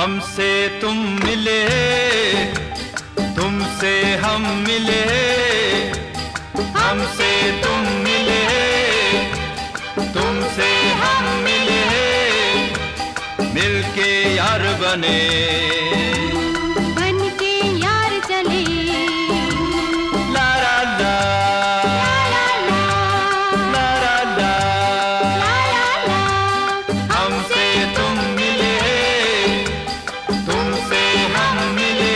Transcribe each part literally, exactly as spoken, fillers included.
हमसे तुम मिले, तुमसे हम मिले, हमसे तुम मिले, तुमसे हम मिले, मिलके यार बने, बन के यार चले, ला ला ला, ला ला ला, ला ला ला, ला ला ला। हमसे तुम मिले, तुमसे हम मिले,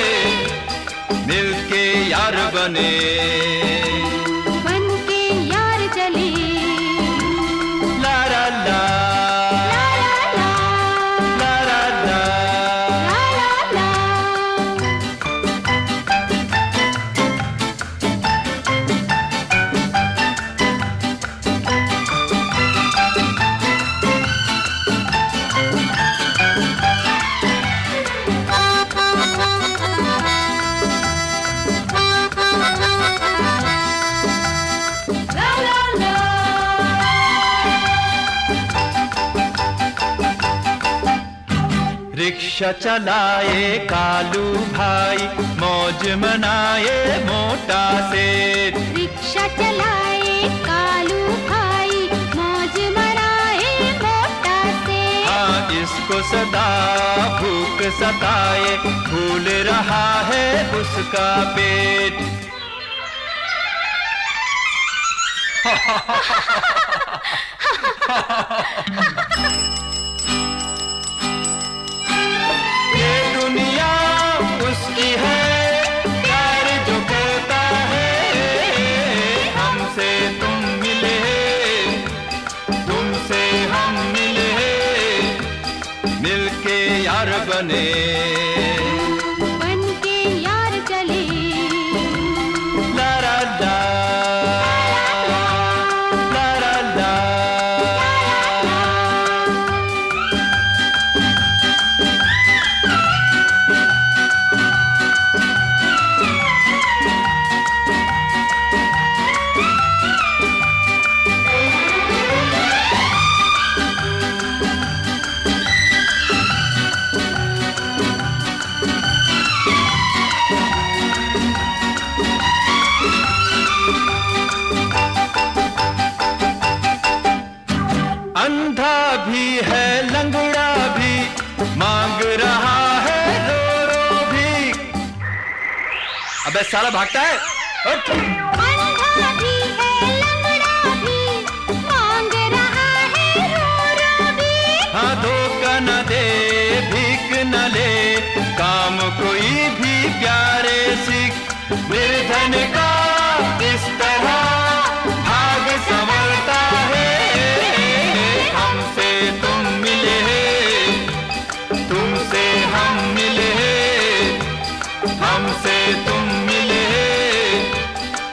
मिलके यार बने, बन के यार चले, ला ला ला, ला ला ला, ला ला ला। ला ला ला। रिक्शा चलाए कालू भाई, मौज मनाए मोटा सेठ, रिक्शा चलाए कालू भाई, मौज मनाए मोटा से। हाँ इसको सदा भूख सताए, भूल रहा है उसका पेट। ये दुनिया उसकी है, प्यार जो करता है, हमसे तुम मिले, तुमसे हम मिले, मिलके यार बने, बन के यार चले, ला ला ला, ला ला ला। अंधा भी है लंगड़ा भी, मांग रहा है रो रो भी। अबे साला भागता है, उठ। अंधा भी है लंगड़ा भी, मांग रहा है रो रो भी। हाँ धोखा न दे, भीख न ले, काम कोई भी प्यारे सीख, निर्धन का इस तरह भाग संवरता है। हमसे तुम मिले, तुमसे हम मिले, हमसे तुम मिले,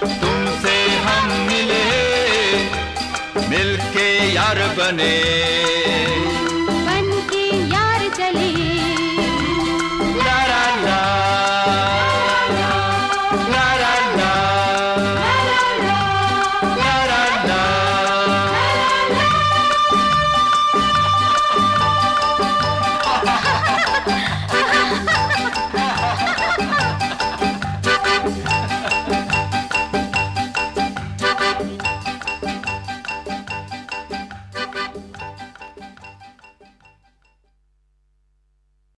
तुमसे हम मिले, मिलके यार बने।